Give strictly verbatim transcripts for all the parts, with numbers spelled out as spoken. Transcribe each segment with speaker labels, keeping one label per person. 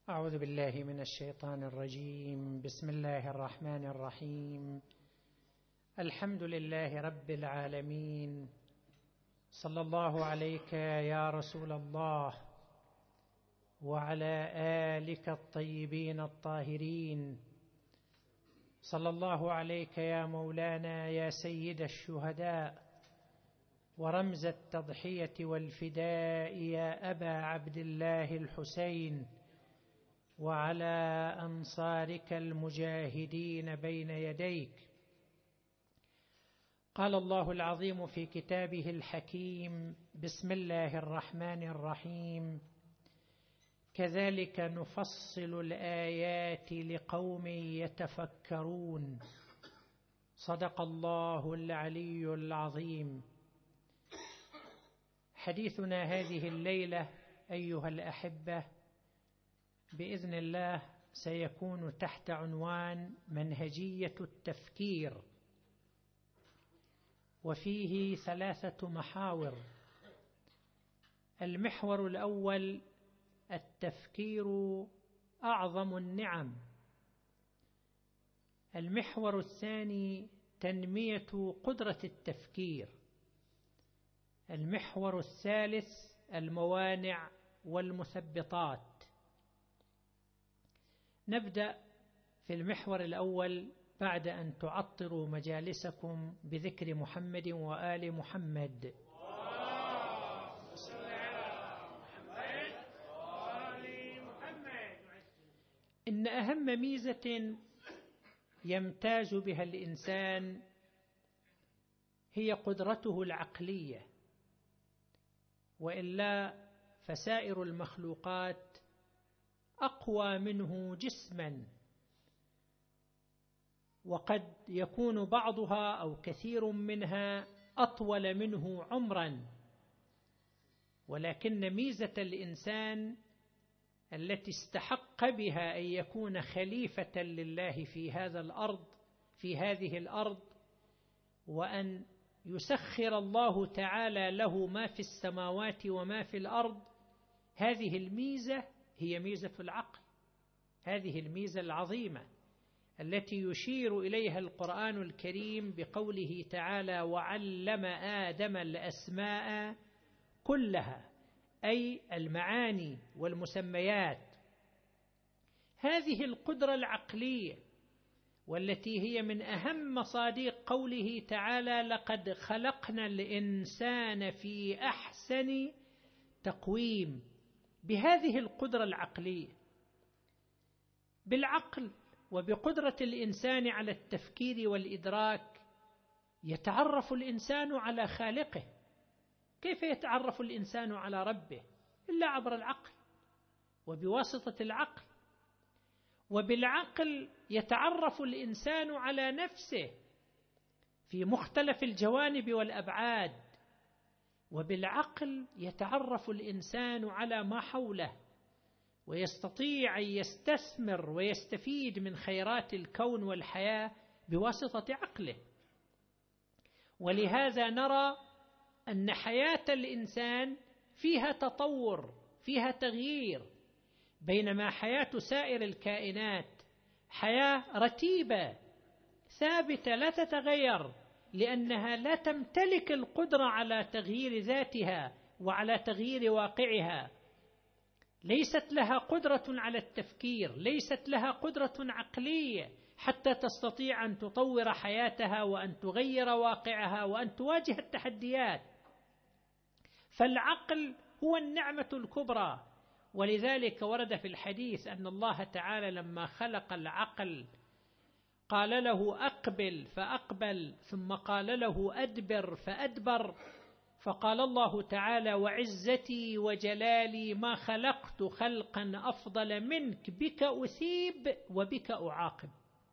Speaker 1: أعوذ بالله من الشيطان الرجيم. بسم الله الرحمن الرحيم. الحمد لله رب العالمين. صلى الله عليك يا رسول الله وعلى آلك الطيبين الطاهرين. صلى الله عليك يا مولانا يا سيد الشهداء ورمز التضحية والفداء يا أبا عبد الله الحسين، وعلى أنصارك المجاهدين بين يديك. قال الله العظيم في كتابه الحكيم: بسم الله الرحمن الرحيم، كذلك نفصل الآيات لقوم يتفكرون. صدق الله العلي العظيم. حديثنا هذه الليلة أيها الأحبة بإذن الله سيكون تحت عنوان منهجية التفكير، وفيه ثلاثة محاور. المحور الأول: التفكير أعظم النعم. المحور الثاني: تنمية قدرة التفكير. المحور الثالث: الموانع والمثبطات. نبدأ في المحور الأول بعد أن تعطروا مجالسكم بذكر محمد وآل محمد. إن أهم ميزة يمتاز بها الإنسان هي قدرته العقلية، وإلا فسائر المخلوقات أقوى منه جسما، وقد يكون بعضها أو كثير منها أطول منه عمرا، ولكن ميزة الإنسان التي استحق بها أن يكون خليفة لله في هذا الأرض في هذه الأرض، وأن يسخر الله تعالى له ما في السماوات وما في الأرض، هذه الميزة هي ميزة العقل. هذه الميزة العظيمة التي يشير إليها القرآن الكريم بقوله تعالى: وعلم آدم الأسماء كلها، أي المعاني والمسميات. هذه القدرة العقلية والتي هي من أهم مصادق قوله تعالى: لقد خلقنا الإنسان في أحسن تقويم. بهذه القدرة العقلية، بالعقل وبقدرة الإنسان على التفكير والإدراك، يتعرف الإنسان على خالقه. كيف يتعرف الإنسان على ربه؟ إلا عبر العقل وبواسطة العقل. وبالعقل يتعرف الإنسان على نفسه في مختلف الجوانب والأبعاد، وبالعقل يتعرف الإنسان على ما حوله، ويستطيع أن يستثمر ويستفيد من خيرات الكون والحياة بواسطة عقله. ولهذا نرى أن حياة الإنسان فيها تطور، فيها تغيير، بينما حياة سائر الكائنات حياة رتيبة ثابتة لا تتغير، لأنها لا تمتلك القدرة على تغيير ذاتها وعلى تغيير واقعها. ليست لها قدرة على التفكير، ليست لها قدرة عقلية حتى تستطيع أن تطور حياتها وأن تغير واقعها وأن تواجه التحديات. فالعقل هو النعمة الكبرى. ولذلك ورد في الحديث أن الله تعالى لما خلق العقل قال له: أقبل فأقبل، ثم قال له: أدبر فأدبر. فقال الله تعالى: وعزتي وجلالي ما خلقت خلقا أفضل منك، بك أثيب وبك أعاقب.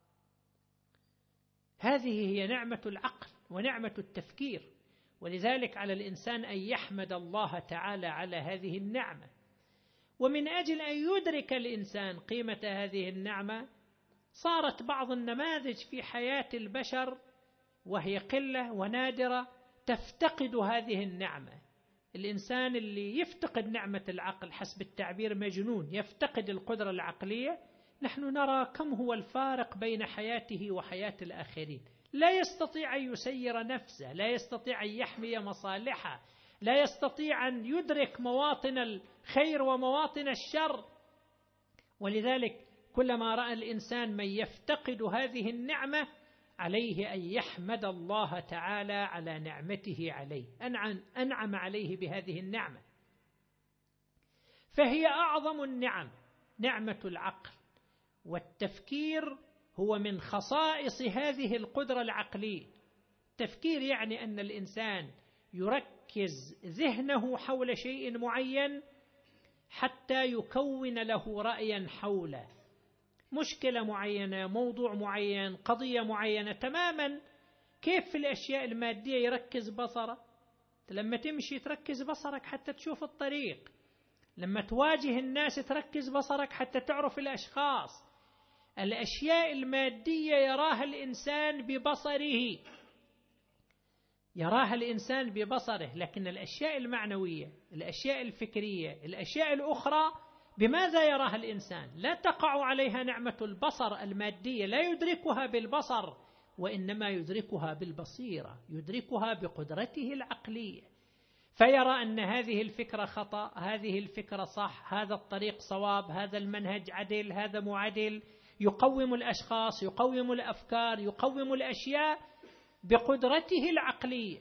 Speaker 1: هذه هي نعمة العقل ونعمة التفكير. ولذلك على الإنسان أن يحمد الله تعالى على هذه النعمة. ومن أجل أن يدرك الإنسان قيمة هذه النعمة، صارت بعض النماذج في حياة البشر وهي قلة ونادرة تفتقد هذه النعمة. الإنسان اللي يفتقد نعمة العقل حسب التعبير مجنون، يفتقد القدرة العقلية. نحن نرى كم هو الفارق بين حياته وحياة الآخرين. لا يستطيع أن يسير نفسه، لا يستطيع أن يحمي مصالحه، لا يستطيع أن يدرك مواطن الخير ومواطن الشر. ولذلك كلما رأى الإنسان من يفتقد هذه النعمة عليه أن يحمد الله تعالى على نعمته عليه، أنعم, أنعم عليه بهذه النعمة، فهي أعظم النعم نعمة العقل. والتفكير هو من خصائص هذه القدرة العقلية. التفكير يعني أن الإنسان يركز ذهنه حول شيء معين حتى يكون له رأيا حوله، مشكلة معينة، موضوع معين، قضية معينة تماما. كيف في الأشياء المادية يركز بصره؟ لما تمشي تركز بصرك حتى تشوف الطريق، لما تواجه الناس تركز بصرك حتى تعرف الأشخاص. الأشياء المادية يراها الإنسان ببصره، يراها الإنسان ببصره، لكن الأشياء المعنوية، الأشياء الفكرية، الأشياء الأخرى بماذا يراها الإنسان؟ لا تقع عليها نعمة البصر المادية، لا يدركها بالبصر، وإنما يدركها بالبصيرة، يدركها بقدرته العقلية، فيرى أن هذه الفكرة خطأ، هذه الفكرة صح، هذا الطريق صواب، هذا المنهج عدل، هذا معدل. يقوم الأشخاص، يقوم الأفكار، يقوم الأشياء بقدرته العقلية.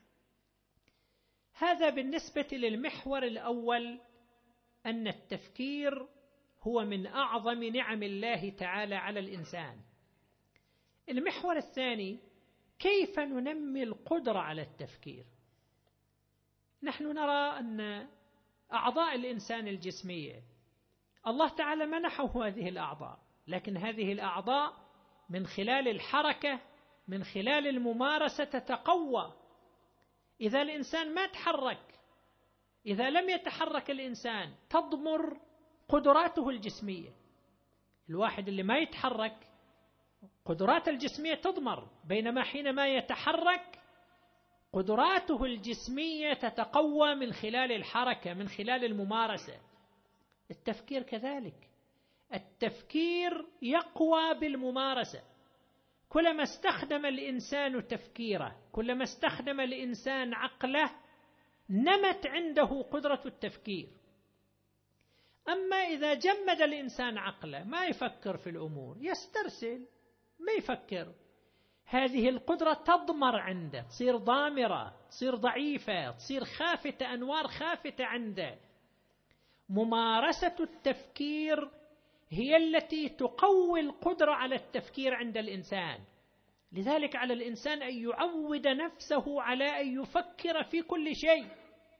Speaker 1: هذا بالنسبة للمحور الأول، أن التفكير هو من أعظم نعم الله تعالى على الإنسان. المحور الثاني، كيف ننمي القدرة على التفكير؟ نحن نرى أن أعضاء الإنسان الجسمية الله تعالى منحه هذه الأعضاء، لكن هذه الأعضاء من خلال الحركة، من خلال الممارسة تتقوى. إذا الإنسان ما تحرك، إذا لم يتحرك الإنسان تضمر قدراته الجسمية. الواحد اللي ما يتحرك قدراته الجسمية تضمر، بينما حينما يتحرك قدراته الجسمية تتقوى من خلال الحركة، من خلال الممارسة. التفكير كذلك، التفكير يقوى بالممارسة. كلما استخدم الإنسان تفكيره، كلما استخدم الإنسان عقله، نمت عنده قدرة التفكير. أما إذا جمد الإنسان عقله، ما يفكر في الأمور، يسترسل، ما يفكر، هذه القدرة تضمر عنده، تصير ضامرة، تصير ضعيفة، تصير خافتة، أنوار خافتة عنده. ممارسة التفكير هي التي تقوي القدرة على التفكير عند الإنسان. لذلك على الإنسان أن يعود نفسه على أن يفكر في كل شيء.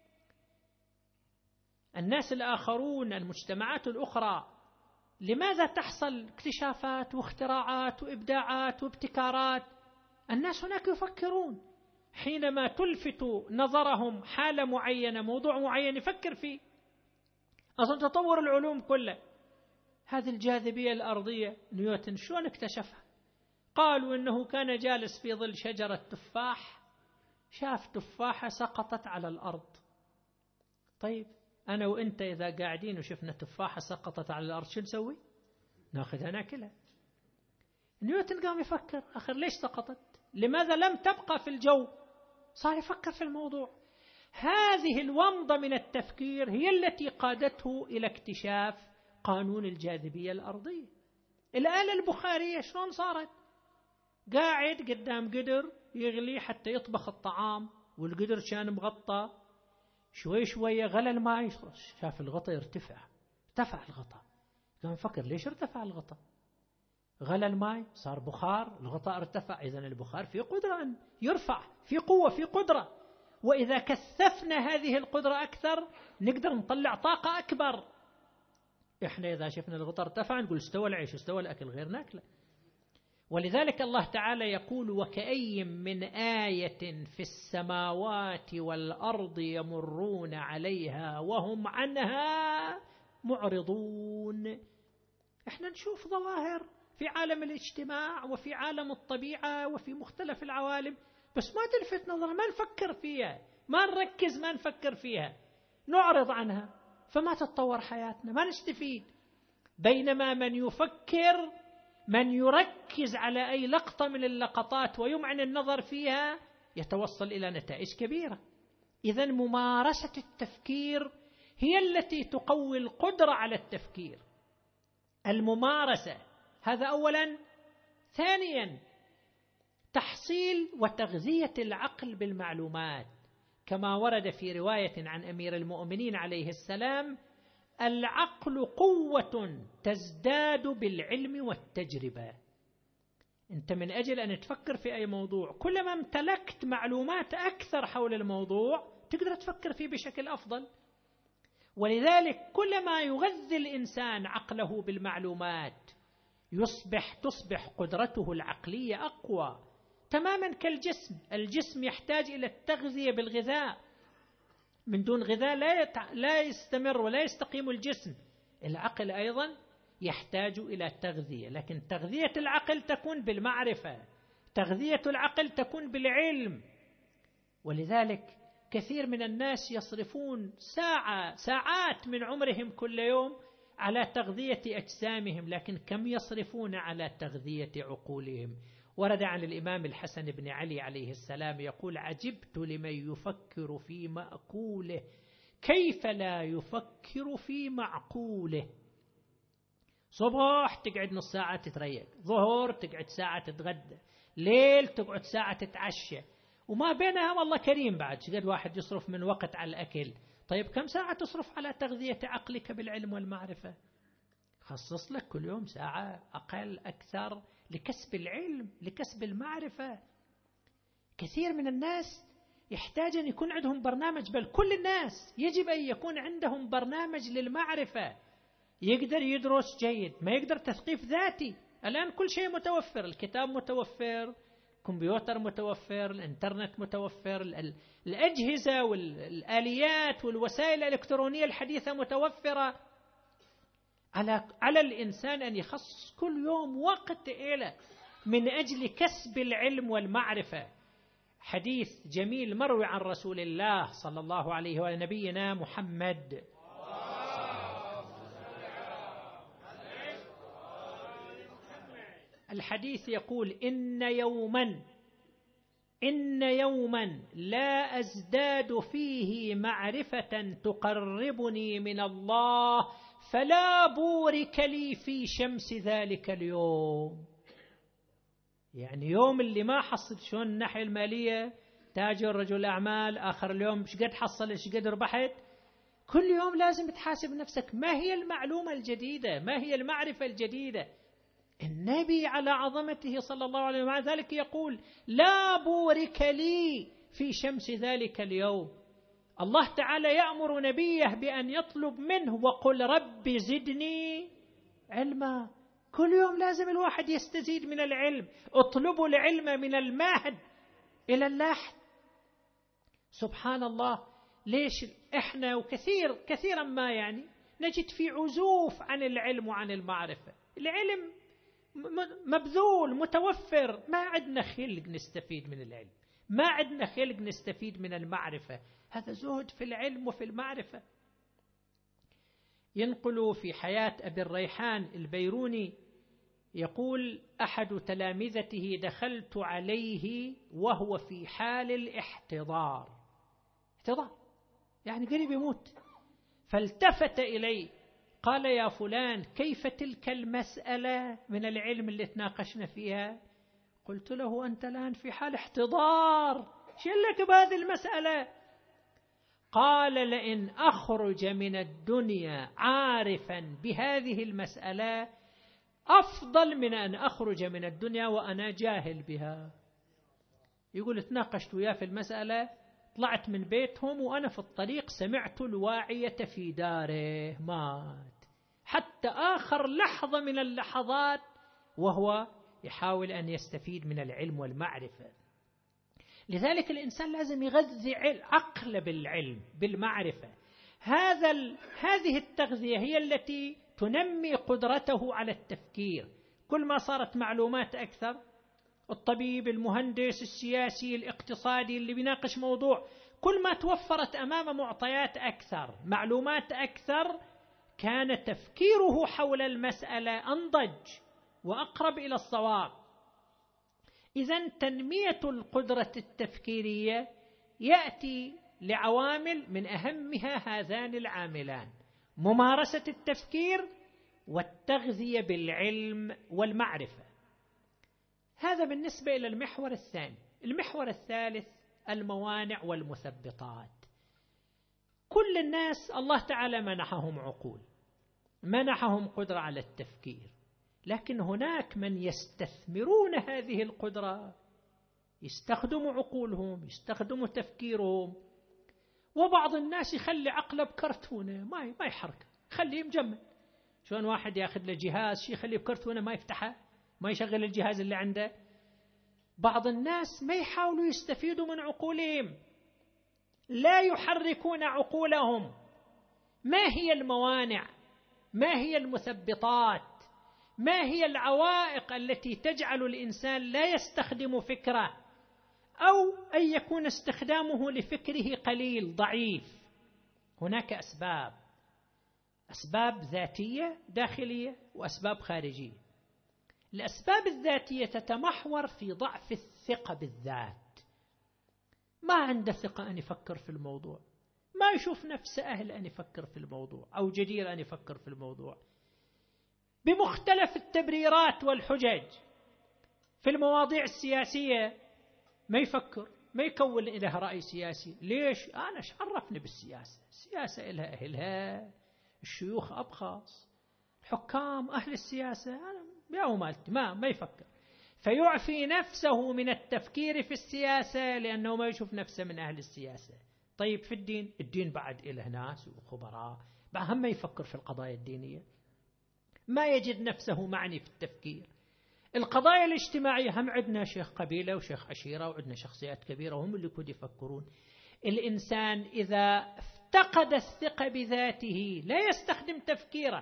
Speaker 1: الناس الآخرون، المجتمعات الأخرى، لماذا تحصل اكتشافات واختراعات وإبداعات وابتكارات؟ الناس هناك يفكرون، حينما تلفت نظرهم حالة معينة، موضوع معين يفكر فيه. أصلا تطور العلوم كله، هذه الجاذبية الأرضية نيوتن شلون اكتشفها؟ قالوا إنه كان جالس في ظل شجرة تفاح، شاف تفاحة سقطت على الأرض. طيب أنا وإنت إذا قاعدين وشفنا تفاحة سقطت على الأرض شو نسوي؟ ناخذها ناكلها. نيوتن قام يفكر، آخر ليش سقطت؟ لماذا لم تبقى في الجو؟ صار يفكر في الموضوع. هذه الومضة من التفكير هي التي قادته إلى اكتشاف قانون الجاذبية الأرضية. الآلة البخارية شلون صارت؟ قاعد قدام قدر يغلي حتى يطبخ الطعام، والقدر كان مغطى، شوي شوية غلى الماء، شاف الغطاء يرتفع، ارتفع الغطاء، قام فكر ليش ارتفع الغطاء؟ غلى الماء صار بخار، الغطاء ارتفع، إذن البخار فيه قدرة أن يرفع، فيه قوة، فيه قدرة، وإذا كثفنا هذه القدرة أكثر نقدر نطلع طاقة أكبر. إحنا إذا شفنا الغطاء ارتفع نقول استوى العيش، استوى الأكل، غير ناكله. ولذلك الله تعالى يقول: وكأي من آية في السماوات والأرض يمرون عليها وهم عنها معرضون. احنا نشوف ظواهر في عالم الاجتماع وفي عالم الطبيعة وفي مختلف العوالم، بس ما تلفت نظر، ما نفكر فيها، ما نركز، ما نفكر فيها، نعرض عنها، فما تتطور حياتنا، ما نستفيد. بينما من يفكر، من يركز على أي لقطة من اللقطات ويمعن النظر فيها، يتوصل إلى نتائج كبيرة. إذن ممارسة التفكير هي التي تقوي القدرة على التفكير. الممارسة هذا أولا. ثانيا، تحصيل وتغذية العقل بالمعلومات، كما ورد في رواية عن أمير المؤمنين عليه السلام: العقل قوة تزداد بالعلم والتجربة. أنت من أجل أن تفكر في أي موضوع، كلما امتلكت معلومات أكثر حول الموضوع تقدر تفكر فيه بشكل أفضل. ولذلك كلما يغذي الإنسان عقله بالمعلومات يصبح تصبح قدرته العقلية أقوى، تماما كالجسم. الجسم يحتاج إلى التغذية بالغذاء، من دون غذاء لا يتع... لا يستمر ولا يستقيم الجسم. العقل أيضا يحتاج إلى تغذية، لكن تغذية العقل تكون بالمعرفة، تغذية العقل تكون بالعلم. ولذلك كثير من الناس يصرفون ساعة ساعات من عمرهم كل يوم على تغذية أجسامهم، لكن كم يصرفون على تغذية عقولهم؟ ورد عن الإمام الحسن بن علي عليه السلام يقول: عجبت لمن يفكر في مأكوله كيف لا يفكر في معقوله. صبح تقعد نص ساعة تتريق، ظهر تقعد ساعة تتغدى، ليل تقعد ساعة تتعشى، وما بينها والله كريم بعد شقد واحد يصرف من وقت على الأكل. طيب كم ساعة تصرف على تغذية عقلك بالعلم والمعرفة؟ خصص لك كل يوم ساعة أقل أكثر لكسب العلم، لكسب المعرفة. كثير من الناس يحتاج أن يكون عندهم برنامج، بل كل الناس يجب أن يكون عندهم برنامج للمعرفة. يقدر يدرس جيد، ما يقدر تثقيف ذاتي. الآن كل شيء متوفر، الكتاب متوفر، الكمبيوتر متوفر، الانترنت متوفر، الأجهزة والآليات والوسائل الإلكترونية الحديثة متوفرة. على على الإنسان أن يخصص كل يوم وقت إلى من أجل كسب العلم والمعرفة. حديث جميل مروي عن رسول الله صلى الله عليه وسلم نبينا محمد، الحديث يقول: إن يوما إن يوما لا أزداد فيه معرفة تقربني من الله فلا بورك لي في شمس ذلك اليوم. يعني يوم اللي ما حصل، شلون الناحية المالية، تاجر رجل أعمال آخر اليوم ايش قد حصل ايش قد ربحت، كل يوم لازم تحاسب نفسك ما هي المعلومة الجديدة، ما هي المعرفة الجديدة. النبي على عظمته صلى الله عليه وسلم مع ذلك يقول: لا بورك لي في شمس ذلك اليوم. الله تعالى يأمر نبيه بأن يطلب منه: وقل رب زدني علما. كل يوم لازم الواحد يستزيد من العلم. اطلبوا العلم من المهد إلى اللحد. سبحان الله، ليش إحنا وكثير كثيرا ما يعني نجد في عزوف عن العلم وعن المعرفة؟ العلم مبذول متوفر، ما عندنا خلق نستفيد من العلم، ما عندنا خلق نستفيد من المعرفة. هذا زهد في العلم وفي المعرفة. ينقل في حياة أبي الريحان البيروني يقول: أحد تلامذته دخلت عليه وهو في حال الاحتضار، احتضار يعني قريب يموت، فالتفت إلي قال: يا فلان، كيف تلك المسألة من العلم اللي تناقشنا فيها؟ قلت له: أنت الآن في حال احتضار، شلك بهذه المسألة؟ قال: لئن أخرج من الدنيا عارفا بهذه المسألة أفضل من أن أخرج من الدنيا وأنا جاهل بها. يقول: تناقشت وياه في المسألة، طلعت من بيتهم وأنا في الطريق سمعت الواعية في داره، مات حتى آخر لحظة من اللحظات وهو يحاول أن يستفيد من العلم والمعرفة. لذلك الإنسان لازم يغذي عقله بالعلم بالمعرفة. هذا هذه التغذية هي التي تنمي قدرته على التفكير. كل ما صارت معلومات أكثر، الطبيب، المهندس، السياسي، الاقتصادي اللي بيناقش موضوع، كل ما توفرت أمام معطيات أكثر، معلومات أكثر، كان تفكيره حول المسألة أنضج وأقرب إلى الصواب. إذن تنمية القدرة التفكيرية يأتي لعوامل من أهمها هذان العاملان: ممارسة التفكير والتغذية بالعلم والمعرفة. هذا بالنسبة إلى المحور الثاني. المحور الثالث الموانع والمثبطات. كل الناس الله تعالى منحهم عقول، منحهم قدرة على التفكير، لكن هناك من يستثمرون هذه القدرة، يستخدموا عقولهم، يستخدموا تفكيرهم. وبعض الناس يخلي عقله بكرتونة ما ما يحرك، خليه مجمد. شلون واحد ياخذ له جهاز شي يخليه بكرتونة ما يفتحه، ما يشغل الجهاز اللي عنده. بعض الناس ما يحاولوا يستفيدوا من عقولهم، لا يحركون عقولهم. ما هي الموانع؟ ما هي المثبطات؟ ما هي العوائق التي تجعل الإنسان لا يستخدم فكره، أو أن يكون استخدامه لفكره قليل ضعيف؟ هناك أسباب، أسباب ذاتية داخلية وأسباب خارجية. الأسباب الذاتية تتمحور في ضعف الثقة بالذات، ما عنده ثقة أن يفكر في الموضوع، ما يشوف نفسه أهل أن يفكر في الموضوع أو جدير أن يفكر في الموضوع، بمختلف التبريرات والحجج. في المواضيع السياسية ما يفكر، ما يكون له رأي سياسي. ليش؟ أنا إيش عرفني بالسياسة؟ السياسة إلها أهلها، الشيوخ أبخص، الحكام أهل السياسة، أنا يا مالتي ما ما يفكر. فيعفي نفسه من التفكير في السياسة لأنه ما يشوف نفسه من أهل السياسة. طيب في الدين، الدين بعد إله ناس وخبراء، بعد هم ما يفكر في القضايا الدينية، ما يجد نفسه معني في التفكير. القضايا الاجتماعية هم عندنا شيخ قبيلة وشيخ عشيرة وعندنا شخصيات كبيرة وهم اللي كود يفكرون. الإنسان إذا افتقد الثقة بذاته لا يستخدم تفكيره.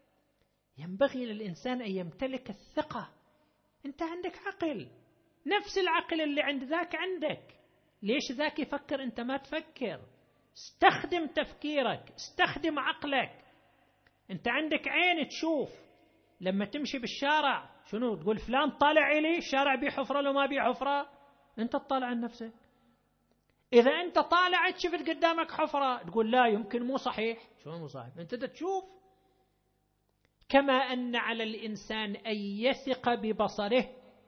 Speaker 1: ينبغي للإنسان أن يمتلك الثقة. أنت عندك عقل، نفس العقل اللي عند ذاك عندك، ليش ذاك يفكر أنت ما تفكر؟ استخدم تفكيرك، استخدم عقلك. أنت عندك عين تشوف، لما تمشي بالشارع شنو تقول؟ فلان طالع إلي الشارع بيه حفرة لو ما بيه حفرة؟ أنت تطالع عن نفسك. إذا أنت طالع شفت قدامك حفرة تقول لا يمكن مو صحيح. شو مو صحيح؟ أنت تشوف. كما أن على الإنسان أن يثق ببصره،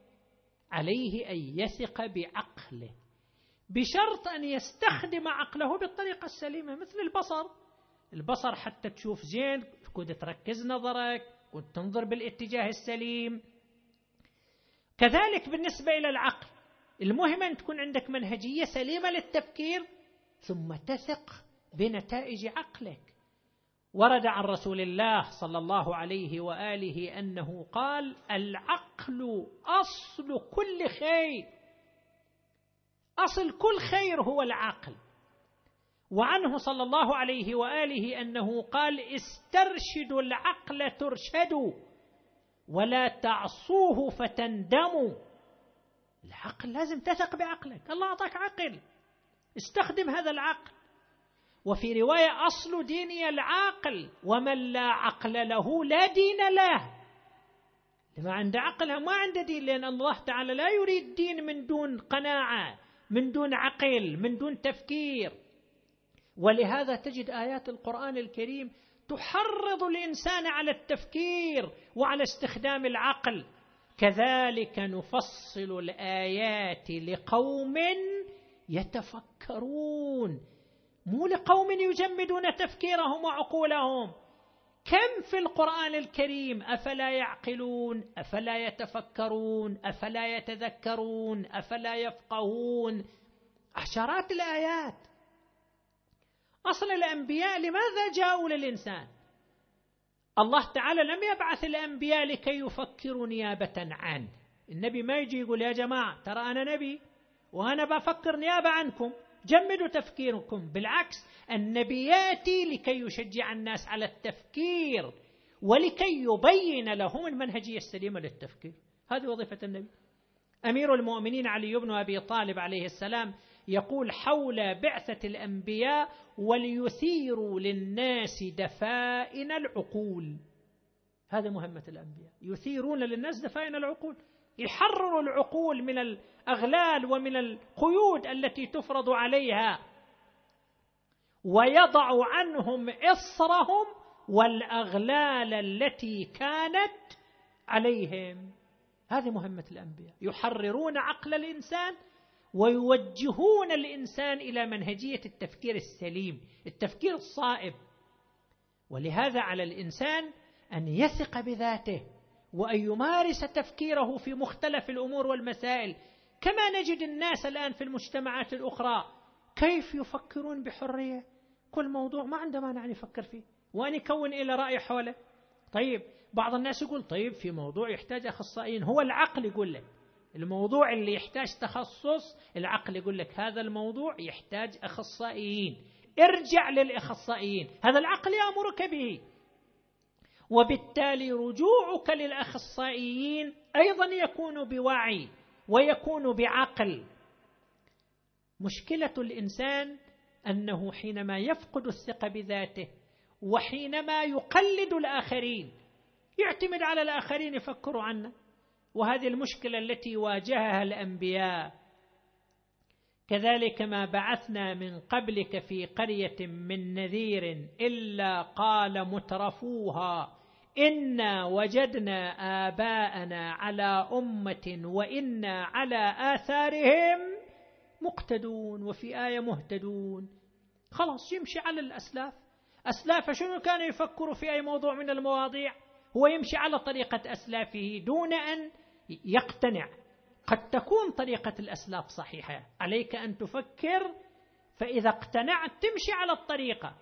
Speaker 1: عليه أن يثق بعقله، بشرط أن يستخدم عقله بالطريقة السليمة. مثل البصر، البصر حتى تشوف زين كنت تركز نظرك، كنت تنظر بالاتجاه السليم. كذلك بالنسبة إلى العقل، المهم أن تكون عندك منهجية سليمة للتفكير ثم تثق بنتائج عقلك. ورد عن رسول الله صلى الله عليه وآله أنه قال: العقل أصل كل خير. أصل كل خير هو العقل. وعنه صلى الله عليه وآله أنه قال: استرشدوا العقل ترشدوا ولا تعصوه فتندموا. العقل لازم تثق بعقلك، الله أعطاك عقل، استخدم هذا العقل. وفي رواية: أصل ديني العقل ومن لا عقل له لا دين له. لما عنده عقل ما عنده دين، لأن الله تعالى لا يريد دين من دون قناعة، من دون عقل، من دون تفكير. ولهذا تجد آيات القرآن الكريم تحرض الإنسان على التفكير وعلى استخدام العقل. كذلك نفصل الآيات لقوم يتفكرون، مو لقوم يجمدون تفكيرهم وعقولهم. كم في القرآن الكريم أفلا يعقلون، أفلا يتفكرون، أفلا يتذكرون، أفلا يفقهون؟ عشرات الآيات. أصل الأنبياء لماذا جاءوا للإنسان؟ الله تعالى لم يبعث الأنبياء لكي يفكروا نيابة عنه. النبي ما يجي يقول يا جماعة ترى أنا نبي وأنا بفكر نيابة عنكم، جمدوا تفكيركم. بالعكس، النبي يأتي لكي يشجع الناس على التفكير ولكي يبين لهم المنهجية السليمة للتفكير. هذه وظيفة النبي. أمير المؤمنين علي بن أبي طالب عليه السلام يقول حول بعثة الأنبياء وليثيروا للناس دفائن العقول. هذا مهمة الأنبياء، يثيرون للناس دفائن العقول، يحرروا العقول من الأغلال ومن القيود التي تفرض عليها، ويضع عنهم إصرهم والأغلال التي كانت عليهم. هذه مهمة الأنبياء، يحررون عقل الإنسان ويوجهون الإنسان إلى منهجية التفكير السليم، التفكير الصائب. ولهذا على الإنسان أن يثق بذاته وأن يمارس تفكيره في مختلف الأمور والمسائل، كما نجد الناس الآن في المجتمعات الأخرى كيف يفكرون بحرية، كل موضوع ما عنده مانع يفكر فيه وأن يكون إلى رأي حوله. طيب بعض الناس يقول طيب في موضوع يحتاج أخصائيين، هو العقل يقول لك الموضوع اللي يحتاج تخصص، العقل يقول لك هذا الموضوع يحتاج أخصائيين، ارجع للأخصائيين، هذا العقل يأمرك به. وبالتالي رجوعك للأخصائيين أيضا يكون بوعي ويكون بعقل. مشكلة الإنسان أنه حينما يفقد الثقة بذاته وحينما يقلد الآخرين، يعتمد على الآخرين يفكروا عنه، وهذه المشكلة التي واجهها الأنبياء. كذلك ما بعثنا من قبلك في قرية من نذير إلا قال مترفوها إنا وجدنا آباءنا على أمة وإنا على آثارهم مقتدون، وفي آية مهتدون. خلاص يمشي على الأسلاف. أسلاف شنو كانوا يفكروا في أي موضوع من المواضيع؟ هو يمشي على طريقة أسلافه دون أن يقتنع. قد تكون طريقة الأسلاف صحيحة، عليك أن تفكر، فإذا اقتنعت تمشي على الطريقة.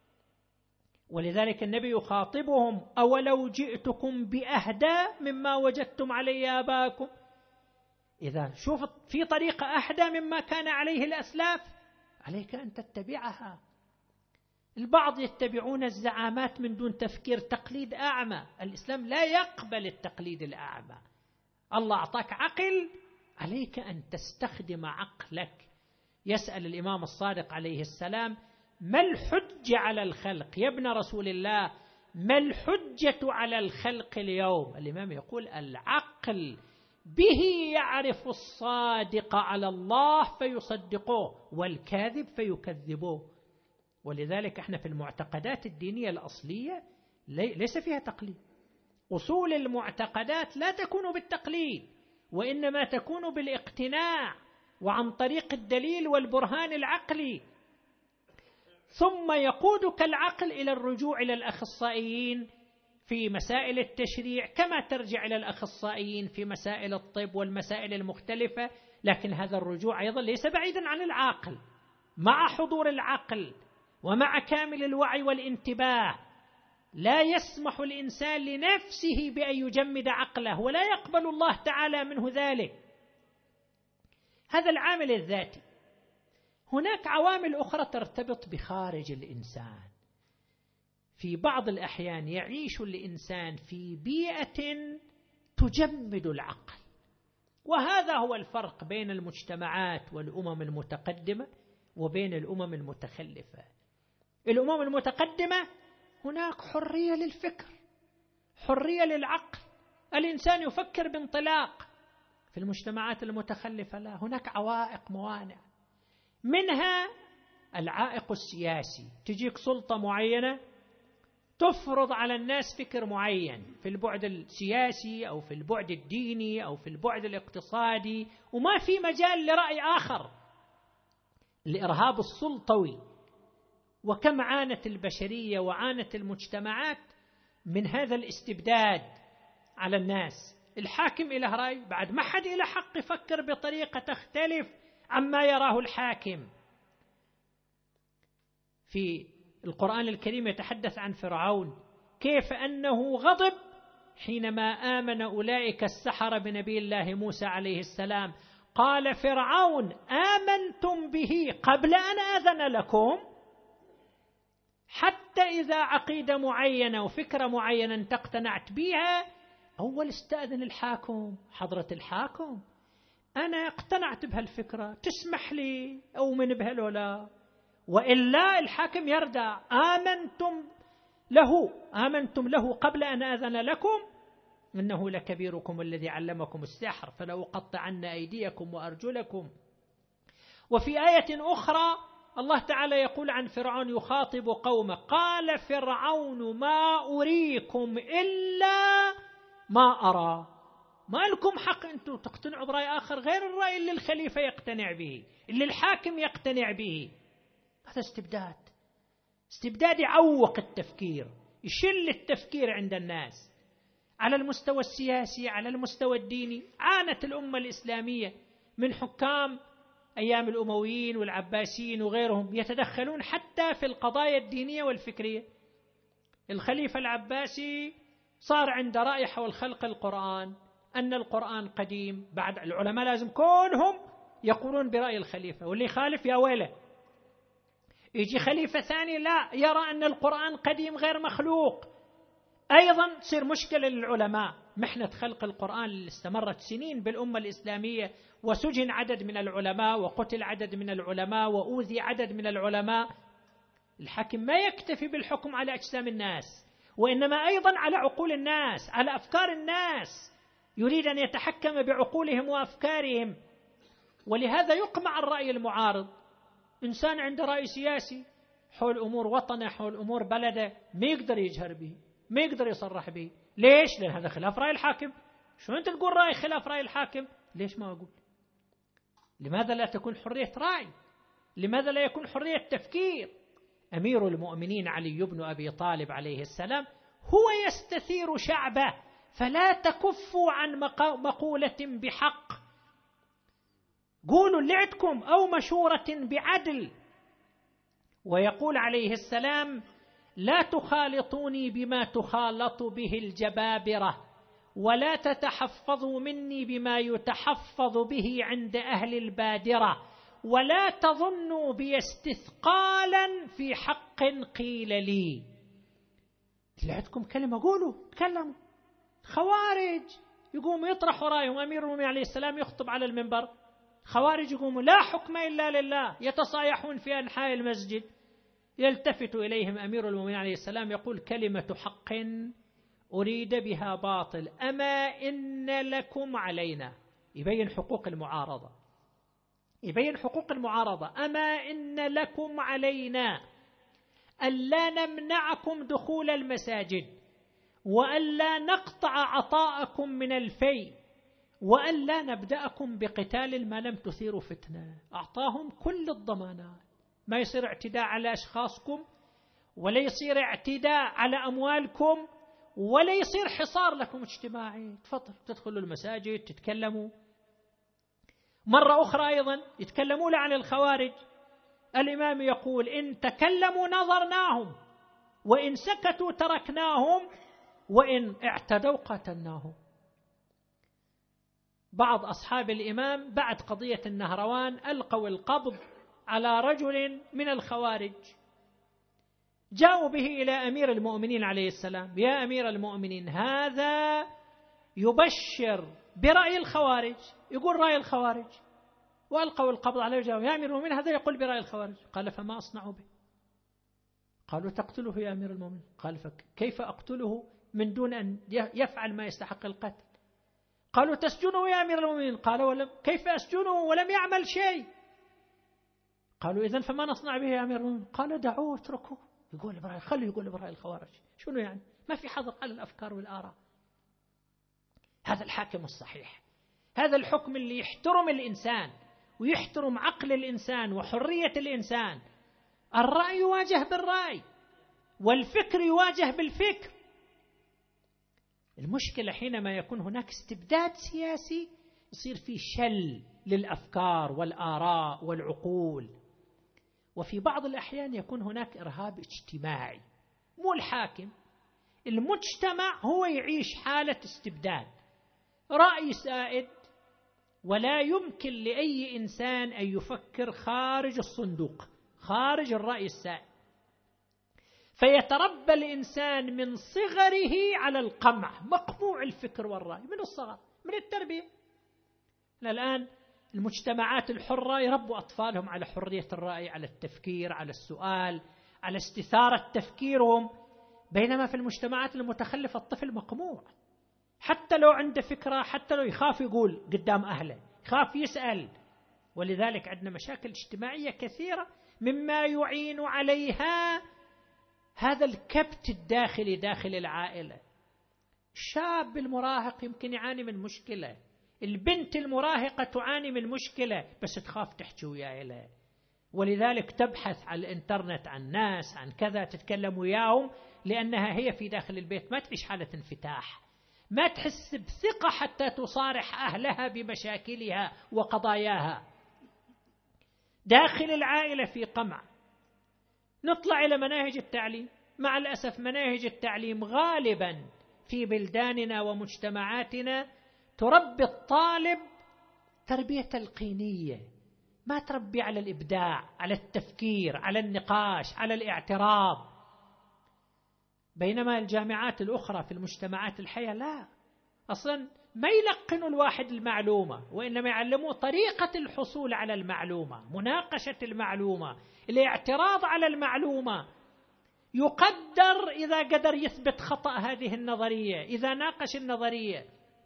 Speaker 1: ولذلك النبي يخاطبهم أولو جئتكم بأهدى مما وجدتم عليه آباءكم. إذا شوف في طريقة أهدى مما كان عليه الأسلاف عليك أن تتبعها. البعض يتبعون الزعامات من دون تفكير، تقليد أعمى. الإسلام لا يقبل التقليد الأعمى. الله أعطاك عقل، عليك أن تستخدم عقلك. يسأل الإمام الصادق عليه السلام ما الحجة على الخلق؟ يا ابن رسول الله ما الحجة على الخلق اليوم؟ الإمام يقول العقل، به يعرف الصادق على الله فيصدقوه والكاذب فيكذبوه. ولذلك احنا في المعتقدات الدينية الأصلية ليس فيها تقليد. أصول المعتقدات لا تكون بالتقليد، وإنما تكون بالاقتناع وعن طريق الدليل والبرهان العقلي. ثم يقودك العقل إلى الرجوع إلى الأخصائيين في مسائل التشريع، كما ترجع إلى الأخصائيين في مسائل الطب والمسائل المختلفة. لكن هذا الرجوع أيضا ليس بعيدا عن العقل، مع حضور العقل ومع كامل الوعي والانتباه. لا يسمح الإنسان لنفسه بأن يجمد عقله، ولا يقبل الله تعالى منه ذلك. هذا العامل الذاتي. هناك عوامل أخرى ترتبط بخارج الإنسان. في بعض الأحيان يعيش الإنسان في بيئة تجمد العقل، وهذا هو الفرق بين المجتمعات والأمم المتقدمة وبين الأمم المتخلفة. الأمم المتقدمة هناك حرية للفكر، حرية للعقل، الإنسان يفكر بانطلاق. في المجتمعات المتخلفة لا، هناك عوائق، موانع، منها العائق السياسي. تجيك سلطة معينة تفرض على الناس فكر معين في البعد السياسي أو في البعد الديني أو في البعد الاقتصادي، وما في مجال لرأي آخر. الإرهاب السلطوي، وكم عانت البشرية وعانت المجتمعات من هذا الاستبداد على الناس. الحاكم إله رأي، بعد ما حد إله حق يفكر بطريقة تختلف عما يراه الحاكم. في القرآن الكريم يتحدث عن فرعون، كيف أنه غضب حينما آمن أولئك السحرة بنبي الله موسى عليه السلام. قال فرعون آمنتم به قبل أن آذن لكم؟ حتى إذا عقيدة معينة وفكرة معينة انت اقتنعت بها، أول استأذن الحاكم، حضرة الحاكم أنا اقتنعت بهالفكرة، تسمح لي أؤمن بها لو لا؟ وإلا الحاكم يردع. آمنتم له آمنتم له قبل أن آذن لكم إنه لكبيركم الذي علمكم السحر فلأقطعن أيديكم وأرجلكم. وفي آية أخرى الله تعالى يقول عن فرعون يخاطب قومه: قال فرعون ما أريكم إلا ما أرى. ما لكم حق أنتم تقتنعوا برأي آخر غير الرأي اللي الخليفة يقتنع به، اللي الحاكم يقتنع به. هذا استبداد، استبداد يعوق التفكير، يشل التفكير عند الناس على المستوى السياسي، على المستوى الديني. عانت الأمة الإسلامية من حكام أيام الأمويين والعباسيين وغيرهم يتدخلون حتى في القضايا الدينية والفكرية. الخليفة العباسي صار عنده رأي حول خلق القرآن، أن القرآن قديم. بعد العلماء لازم كلهم يقولون برأي الخليفة، واللي يخالف يا ويله. يجي خليفة ثاني لا، يرى أن القرآن قديم غير مخلوق، أيضا تصير مشكلة للعلماء. محنة خلق القرآن اللي استمرت سنين بالأمة الإسلامية، وسجن عدد من العلماء، وقتل عدد من العلماء، وأوذي عدد من العلماء. الحاكم ما يكتفي بالحكم على أجسام الناس، وإنما أيضا على عقول الناس، على أفكار الناس، يريد أن يتحكم بعقولهم وأفكارهم. ولهذا يقمع الرأي المعارض. إنسان عنده رأي سياسي حول أمور وطنه، حول أمور بلده، ما يقدر يجهر به، ما يقدر يصرح به. ليش؟ لأن هذا خلاف رأي الحاكم. شو أنت تقول رأي خلاف رأي الحاكم؟ ليش ما أقول؟ لماذا لا تكون حرية رأي؟ لماذا لا يكون حرية تفكير؟ أمير المؤمنين علي بن أبي طالب عليه السلام هو يستثير شعبه، فلا تكفوا عن مقولة بحق، قولوا اللي عندكم أو مشورة بعدل. ويقول عليه السلام: لا تخالطوني بما تخالط به الجبابرة، ولا تتحفظوا مني بما يتحفظ به عند أهل البادرة، ولا تظنوا بي استثقالا في حق قيل لي. اللي عندكم كلمة قولوا، تكلموا. خوارج يقوموا يطرحوا رأيهم، أمير المؤمنين عليه السلام يخطب على المنبر، خوارج يقوموا لا حكم إلا لله، يتصايحون في أنحاء المسجد. يلتفت إليهم أمير المؤمنين عليه السلام يقول: كلمة حق أريد بها باطل، أما إن لكم علينا. يبين حقوق المعارضة، يبين حقوق المعارضة. أما إن لكم علينا ألا نمنعكم دخول المساجد، وألا نقطع عطاءكم من الفي، وألا نبدأكم بقتال ما لم تثيروا فتنة. أعطاهم كل الضمانات، ما يصير اعتداء على أشخاصكم، ولا يصير اعتداء على أموالكم، ولا يصير حصار لكم اجتماعي. تفضل تدخلوا المساجد تتكلموا. مرة أخرى أيضا يتكلمون عن الخوارج، الإمام يقول: إن تكلموا نظرناهم، وإن سكتوا تركناهم، وإن اعتدوا قتلناهم. بعض أصحاب الإمام بعد قضية النهروان ألقوا القبض على رجل من الخوارج، جاءوا به إلى أمير المؤمنين عليه السلام: يا أمير المؤمنين، هذا يبشر برأي الخوارج، يقول رأي الخوارج. وألقوا القبض عليه وجاءوا: يا أمير المؤمنين، هذا يقول برأي الخوارج. قال: فما أصنع به؟ قالوا: تقتله يا أمير المؤمنين. قال: فكيف أقتله من دون أن يفعل ما يستحق القتل؟ قالوا: تسجنه يا أمير المؤمنين. قال: ولم كيف أسجنه ولم يعمل شيء؟ قالوا: إذن فما نصنع به يا أمير المؤمنين؟ قال: دعوه اتركوه يقول برأي، خليه يقول برأي الخوارج. شنو يعني؟ ما في حظر على الأفكار والآراء. هذا الحاكم الصحيح، هذا الحكم اللي يحترم الإنسان ويحترم عقل الإنسان وحرية الإنسان. الرأي يواجه بالرأي، والفكر يواجه بالفكر. المشكلة حينما يكون هناك استبداد سياسي، يصير في شل للأفكار والآراء والعقول. وفي بعض الأحيان يكون هناك إرهاب اجتماعي، مو الحاكم، المجتمع هو يعيش حالة استبداد، رأي سائد، ولا يمكن لأي إنسان أن يفكر خارج الصندوق، خارج الرأي السائد. فيتربى الإنسان من صغره على القمع، مقموع الفكر والرأي من الصغر، من التربية. الآن المجتمعات الحرة يربوا أطفالهم على حرية الرأي، على التفكير، على السؤال، على استثارة تفكيرهم. بينما في المجتمعات المتخلفة الطفل مقموع، حتى لو عنده فكرة، حتى لو يخاف يقول قدام أهله، يخاف يسأل. ولذلك عندنا مشاكل اجتماعية كثيرة مما يعين عليها هذا الكبت الداخلي داخل العائلة. الشاب المراهق يمكن يعاني من مشكلة، البنت المراهقة تعاني من مشكلة، بس تخاف تحكي وياها، ولذلك تبحث على الانترنت عن ناس، عن كذا، تتكلم وياهم، لأنها هي في داخل البيت ما تعيش حالة انفتاح، ما تحس بثقة حتى تصارح أهلها بمشاكلها وقضاياها. داخل العائلة في قمع. نطلع إلى مناهج التعليم. مع الأسف مناهج التعليم غالبا في بلداننا ومجتمعاتنا تربي الطالب تربية تلقينية، ما تربي على الإبداع، على التفكير، على النقاش، على الاعتراض. بينما الجامعات الأخرى في المجتمعات الحية لا، أصلا ما يلقنوا الواحد المعلومة، وإنما يعلموه طريقة الحصول على المعلومة، مناقشة المعلومة، الاعتراض على المعلومة. يقدر إذا قدر يثبت خطأ هذه النظرية، إذا ناقش النظرية.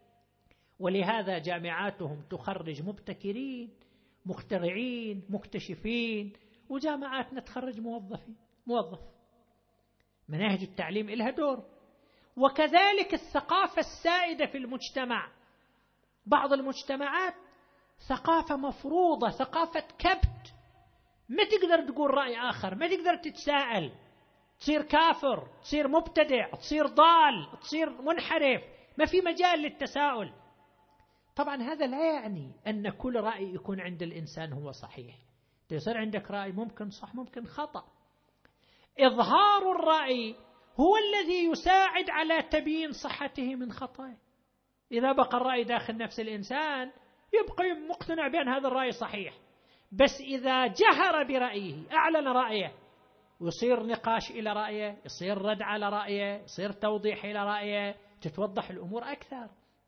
Speaker 1: ولهذا جامعاتهم تخرج مبتكرين، مخترعين، مكتشفين، وجامعاتنا تخرج موظفين. موظف. مناهج التعليم لها دور. وكذلك الثقافة السائدة في المجتمع. بعض المجتمعات ثقافة مفروضة، ثقافة كبت، ما تقدر تقول رأي آخر، ما تقدر تتساءل، تصير كافر، تصير مبتدع، تصير ضال، تصير منحرف، ما في مجال للتساؤل. طبعا هذا لا يعني أن كل رأي يكون عند الإنسان هو صحيح. يصير عندك رأي ممكن صح ممكن خطأ. إظهار الرأي هو الذي يساعد على تبيين صحته من خطأه. إذا بقى الرأي داخل نفس الإنسان يبقى مقتنع بأن هذا الرأي صحيح، بس إذا جهر برأيه، أعلن رأيه، ويصير نقاش إلى رأيه، يصير رد على رأيه، يصير توضيح إلى رأيه، تتوضح الأمور أكثر.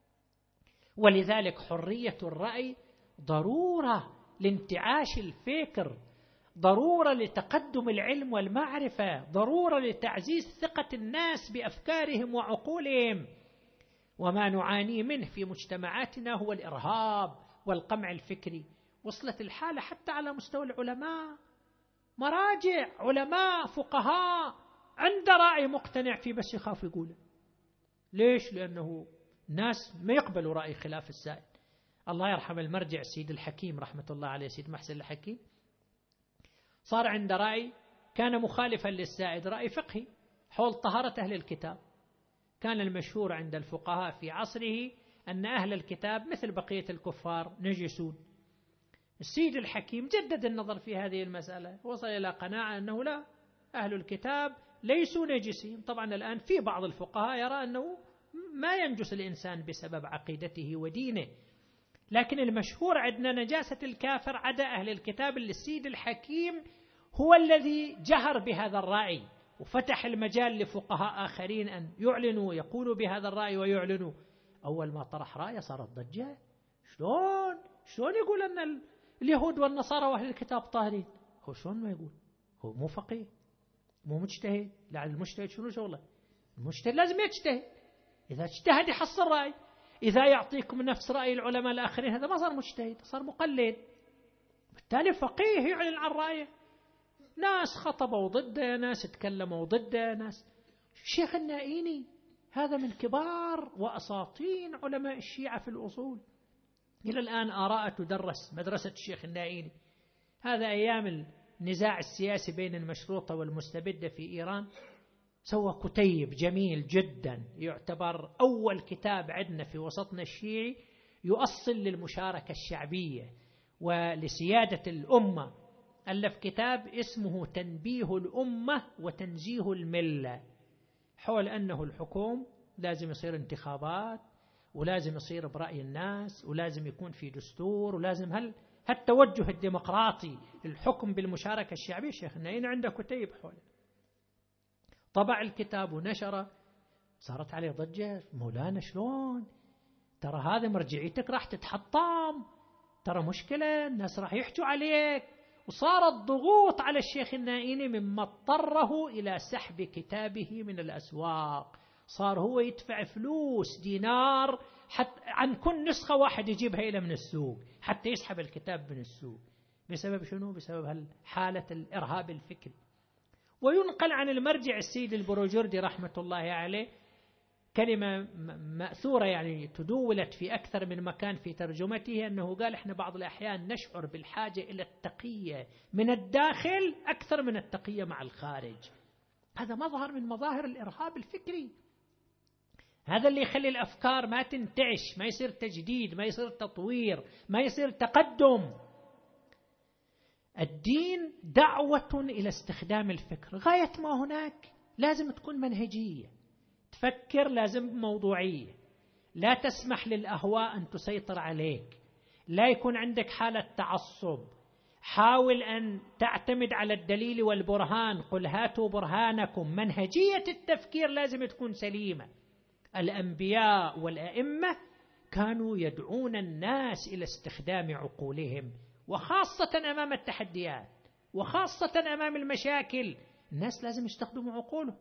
Speaker 1: ولذلك حرية الرأي ضرورة لانتعاش الفكر، ضرورة لتقدم العلم والمعرفة، ضرورة لتعزيز ثقة الناس بأفكارهم وعقولهم. وما نعاني منه في مجتمعاتنا هو الإرهاب والقمع الفكري. وصلت الحالة حتى على مستوى العلماء، مراجع، علماء، فقهاء، عنده رأي مقتنع فيه بس يخاف يقوله. ليش؟ لأنه ناس ما يقبلوا رأي خلاف السائد. الله يرحم المرجع سيد الحكيم رحمة الله عليه، سيد محسن الحكيم، صار عنده رأي كان مخالفا للسائد، رأي فقهي حول طهارة أهل الكتاب. كان المشهور عند الفقهاء في عصره أن أهل الكتاب مثل بقية الكفار نجسون. السيد الحكيم جدد النظر في هذه المسألة، وصل إلى قناعة أنه لا، أهل الكتاب ليسوا نجسين. طبعا الآن في بعض الفقهاء يرى أنه ما ينجس الإنسان بسبب عقيدته ودينه، لكن المشهور عندنا نجاسة الكافر عدا أهل الكتاب، اللي السيد الحكيم هو الذي جهر بهذا الرأي وفتح المجال لفقهاء آخرين أن يعلنوا ويقولوا بهذا الرأي ويعلنوا. أول ما طرح رأيه صارت ضجة. شلون شلون يقول أن اليهود والنصارى وأهل الكتاب طاهرين؟ هو شلون ما يقول؟ هو مو فقيه، مو مجتهد. لا، المجتهد شنو شغله؟ المجتهد لازم يجتهد، إذا اجتهد يحصل رأي. إذا يعطيكم نفس رأي العلماء الآخرين هذا ما صار مجتهد، صار مقلد. بالتالي فقيه يعلن عن رأيه. ناس خطبوا ضده، ناس تكلموا ضده، ناس. الشيخ النائيني هذا من كبار وأساطين علماء الشيعة في الأصول، إلى الآن آراء تدرس، مدرسة الشيخ النائيني. هذا أيام النزاع السياسي بين المشروطة والمستبدة في إيران سوى كتيب جميل جدا، يعتبر أول كتاب عندنا في وسطنا الشيعي يؤصل للمشاركة الشعبية ولسيادة الأمة. ألف كتاب اسمه تنبيه الأمة وتنزيه الملة، حول أنه الحكوم لازم يصير انتخابات، ولازم يصير برأي الناس، ولازم يكون في دستور، ولازم هل هالتوجه الديمقراطي الحكم بالمشاركة الشعبية. الشيخ النائيني عنده كتيب حوله، طبع الكتاب ونشره، صارت عليه ضجة. مولانا شلون؟ ترى هذا مرجعيتك راح تتحطم، ترى مشكلة، الناس راح يحجوا عليك. وصارت ضغوط على الشيخ النائيني مما اضطره إلى سحب كتابه من الأسواق. صار هو يدفع فلوس دينار حتى عن كل نسخة واحد يجيبها إلى من السوق حتى يسحب الكتاب من السوق. بسبب شنو؟ بسبب حالة الإرهاب الفكري. وينقل عن المرجع السيد البروجردي رحمة الله عليه كلمة مأثورة يعني تدولت في أكثر من مكان في ترجمته، أنه قال إحنا بعض الأحيان نشعر بالحاجة إلى التقية من الداخل أكثر من التقية مع الخارج. هذا مظهر من مظاهر الإرهاب الفكري. هذا اللي يخلي الأفكار ما تنتعش، ما يصير تجديد، ما يصير تطوير، ما يصير تقدم. الدين دعوة إلى استخدام الفكر غاية ما هناك. لازم تكون منهجية، تفكر لازم بموضوعية، لا تسمح للأهواء أن تسيطر عليك، لا يكون عندك حالة تعصب. حاول أن تعتمد على الدليل والبرهان، قل هاتوا برهانكم. منهجية التفكير لازم تكون سليمة. الأنبياء والأئمة كانوا يدعون الناس إلى استخدام عقولهم، وخاصة أمام التحديات، وخاصة أمام المشاكل. الناس لازم يستخدموا عقولهم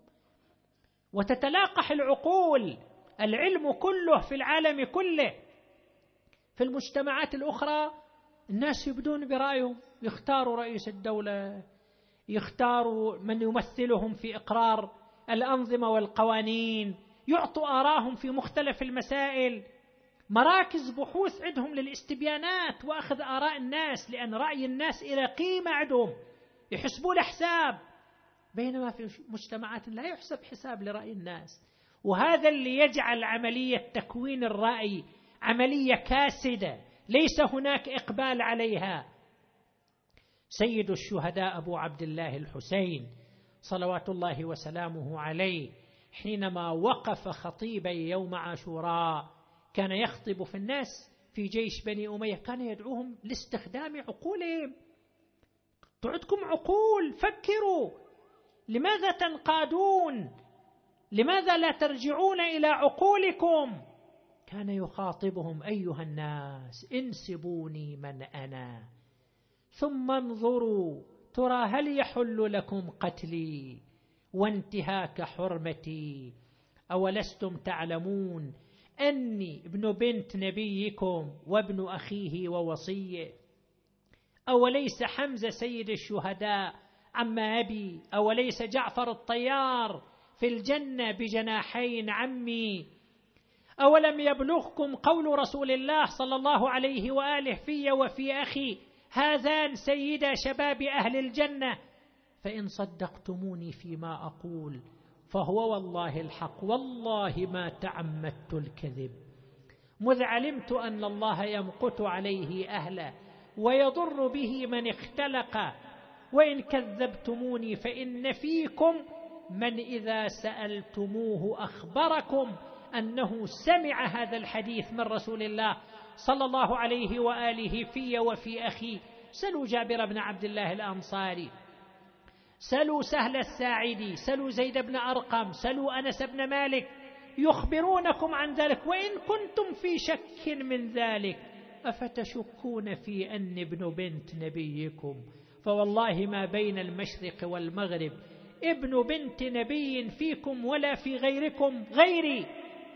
Speaker 1: وتتلاقح العقول. العلم كله في العالم كله. في المجتمعات الأخرى الناس يبدون برأيهم، يختاروا رئيس الدولة، يختاروا من يمثلهم في إقرار الأنظمة والقوانين، يعطوا آراءهم في مختلف المسائل. مراكز بحوث عندهم للاستبيانات وأخذ آراء الناس، لأن رأي الناس إلى قيمة عندهم، يحسبوا له حساب. بينما في مجتمعات لا يحسب حساب لرأي الناس. وهذا اللي يجعل عملية تكوين الرأي عملية كاسدة، ليس هناك إقبال عليها. سيد الشهداء أبو عبد الله الحسين صلوات الله وسلامه عليه حينما وقف خطيبا يوم عاشوراء كان يخطب في الناس في جيش بني أمية، كان يدعوهم لاستخدام عقولهم. تعدكم عقول، فكروا، لماذا تنقادون؟ لماذا لا ترجعون إلى عقولكم؟ كان يخاطبهم: أيها الناس انسبوني من أنا، ثم انظروا ترى هل يحل لكم قتلي وانتهاك حرمتي؟ أولستم تعلمون أني ابن بنت نبيكم وابن أخيه ووصيه؟ أوليس حمزة سيد الشهداء عم أبي؟ أوليس جعفر الطيار في الجنة بجناحين عمي؟ أولم يبلغكم قول رسول الله صلى الله عليه وآله في وفي أخي هذان سيدا شباب أهل الجنة؟ فإن صدقتموني فيما أقول فهو والله الحق، والله ما تعمدت الكذب، مذ علمت أن الله يمقت عليه أهله ويضر به من اختلق، وإن كذبتموني فإن فيكم من إذا سألتموه أخبركم أنه سمع هذا الحديث من رسول الله صلى الله عليه وآله في وفي أخي. سلوا جابر بن عبد الله الأنصاري، سلوا سهل الساعدي، سلوا زيد بن أرقم، سلوا أنس بن مالك، يخبرونكم عن ذلك. وإن كنتم في شك من ذلك أفتشكون في أن ابن بنت نبيكم؟ فوالله ما بين المشرق والمغرب ابن بنت نبي فيكم ولا في غيركم غيري.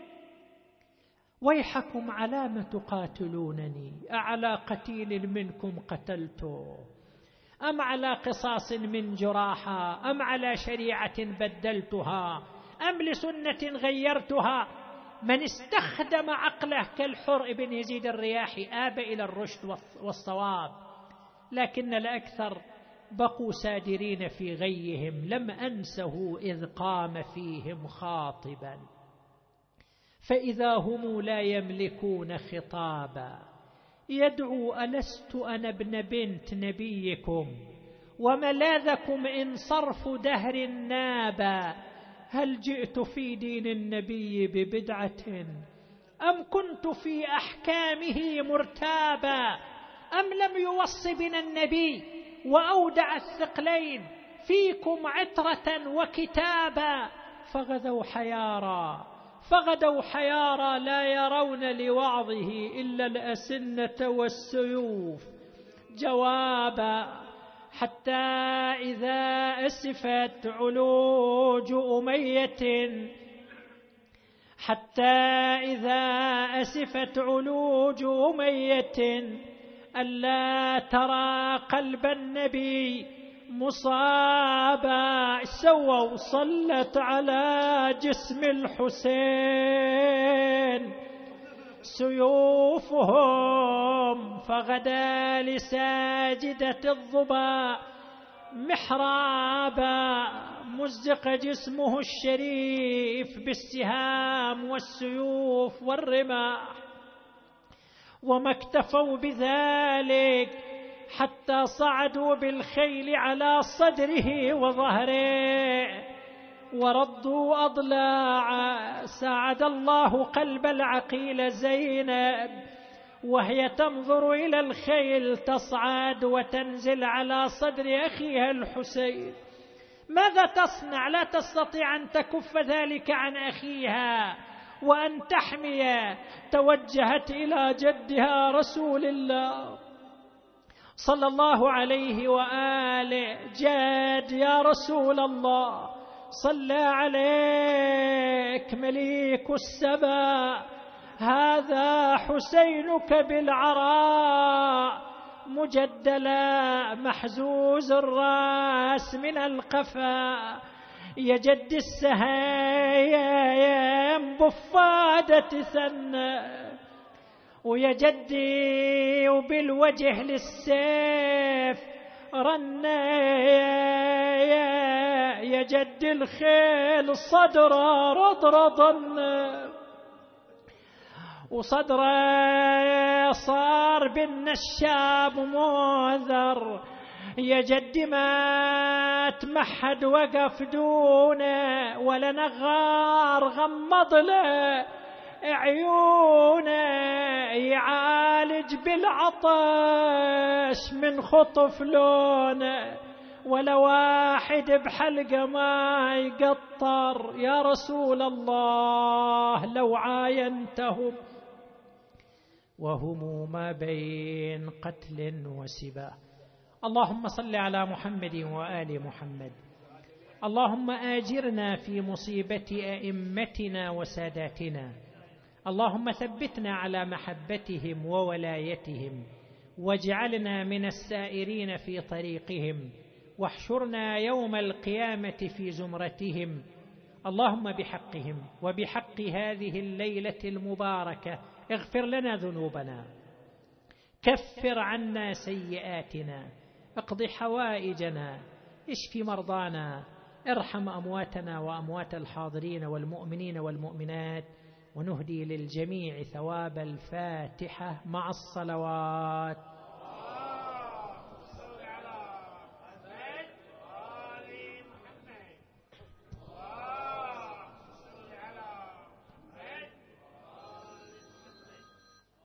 Speaker 1: ويحكم على ما تقاتلونني؟ أعلى قتيل منكم قتلته، أم على قصاص من جراحة، أم على شريعة بدلتها، أم لسنة غيرتها؟ من استخدم عقله كالحر بن يزيد الرياحي آب إلى الرشد والصواب، لكن الأكثر بقوا سادرين في غيهم، لم أنسه إذ قام فيهم خاطبا، فإذا هم لا يملكون خطابا يدعو ألست أنا ابن بنت نبيكم وملاذكم إن صرف دهر نابا؟ هل جئت في دين النبي ببدعة أم كنت في أحكامه مرتابا؟ أم لم يوص بنا النبي وأودع الثقلين فيكم عترة وكتابا؟ فغذوا حيارا فغدوا حيارى لا يرون لوعظه إلا الأسنة والسيوف. جوابا: حتى إذا أسفت علوج أمية حتى إذا أسفت علوج أمية ألا ترى قلب النبي مصابا، سووا صلت على جسم الحسين سيوفهم، فغدا لساجدة الظبا محرابا، مزق جسمه الشريف بالسهام والسيوف والرماح. وما اكتفوا بذلك حتى صعدوا بالخيل على صدره وظهره وردوا أضلاعا. ساعد الله قلب العقيل زينب وهي تنظر إلى الخيل تصعد وتنزل على صدر أخيها الحسين. ماذا تصنع؟ لا تستطيع أن تكف ذلك عن أخيها وأن تحمي. توجهت إلى جدها رسول الله صلى الله عليه وآله: جاد يا رسول الله، صلى عليك مليك السبا، هذا حسينك بالعراء مجدلا محزوز الرأس من القفا، يجد السهيم بفادة ثنى، ويجدي وبالوجه للسيف رنى، يجد الخيل صدر رضرضا، وصدر صار بالنشاب منذر، يجد ما تمحد وقف دونه ولا نغار غمض له عيونه، يعالج بالعطش من خطف لونه، ولا واحد بحلقه ما يقطر. يا رسول الله لو عاينتهم وهم ما بين قتل وسبا. اللهم صل على محمد وآل محمد. اللهم آجرنا في مصيبة أئمتنا وساداتنا، اللهم ثبتنا على محبتهم وولايتهم، واجعلنا من السائرين في طريقهم، واحشرنا يوم القيامة في زمرتهم. اللهم بحقهم وبحق هذه الليلة المباركة اغفر لنا ذنوبنا، كفر عنا سيئاتنا، اقض حوائجنا، اشف مرضانا، ارحم أمواتنا وأموات الحاضرين والمؤمنين والمؤمنات، ونهدي للجميع ثواب الفاتحة مع الصلوات.